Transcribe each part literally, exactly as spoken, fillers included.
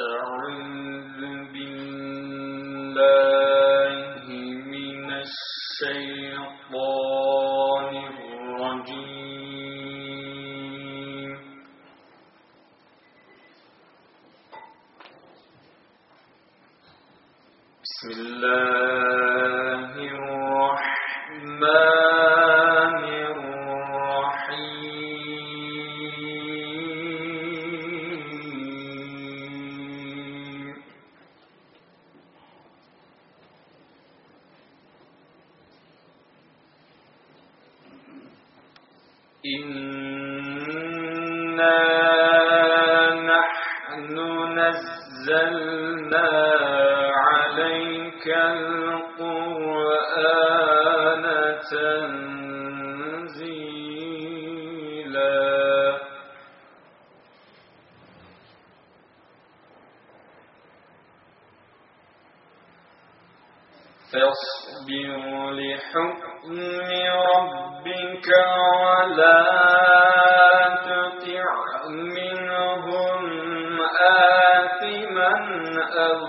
أعوذ بالله من الشيطان الرجيم. بسم الله الرحمن الرحيم. إنا نحن نزلنا عليك القرآن تنزيلا. فاصبر لحكم ربك ولا تطع منهم آثما أو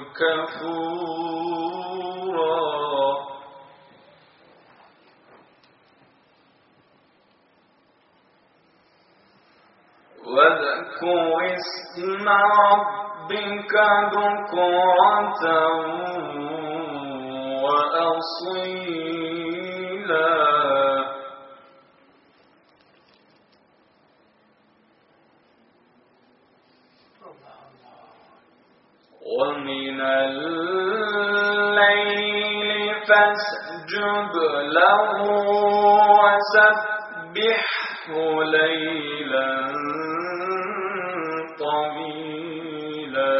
كفورا. واذكر اسم ربك بكرة وأصيلا. ومن الليل فاسجد له وسبحه ليلا طويلا.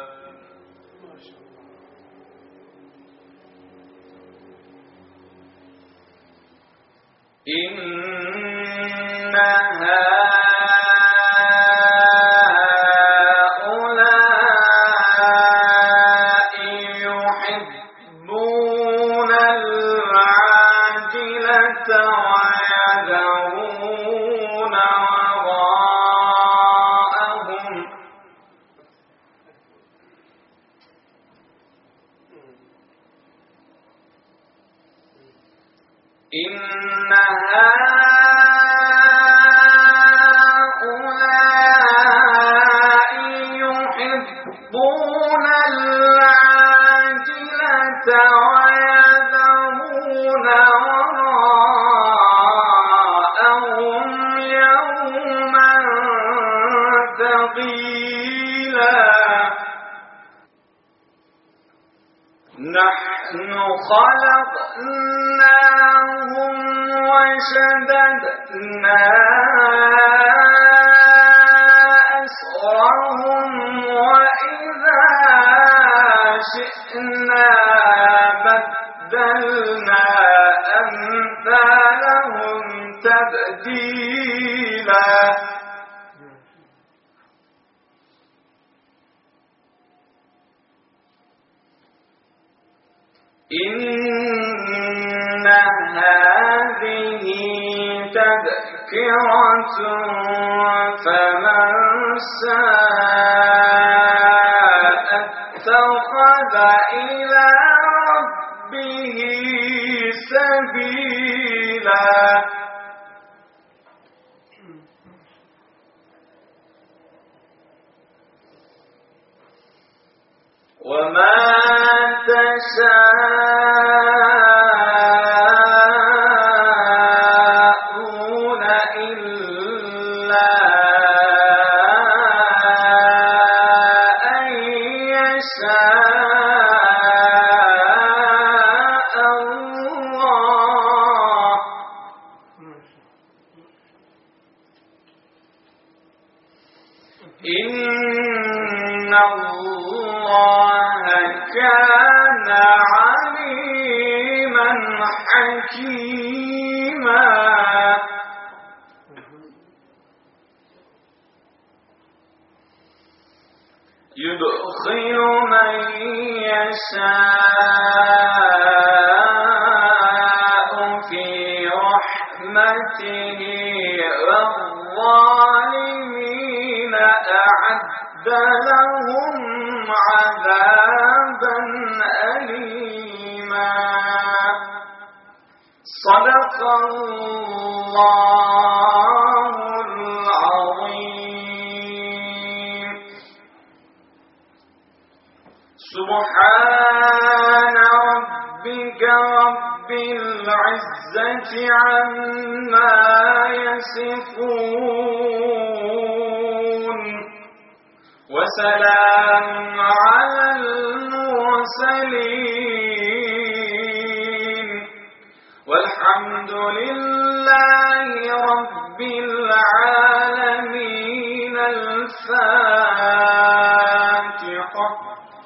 إن هؤلاء يحبون العاجلة ويذرون وراءهم إن هؤلاء يحبون العاجلة ويذرون وراءهم يوما ثقيلا. نحن خلقناهم وشددنا أسرهم وإذا شئنا بدلنا أمثالهم تبديلا. إن هذه تذكرة فمن شاء اتخذ إلى ربه سبيلا. وما تشاءون إلا أن يشاء الله. إن الله كان عليما حكيما. يدخل من يشاء في رحمته والظالمين أعد لهم صدق الله العظيم. سبحان ربك رب العزة عما يصفون وسلام على المرسلين والحمد لله رب العالمين. الفاتحة.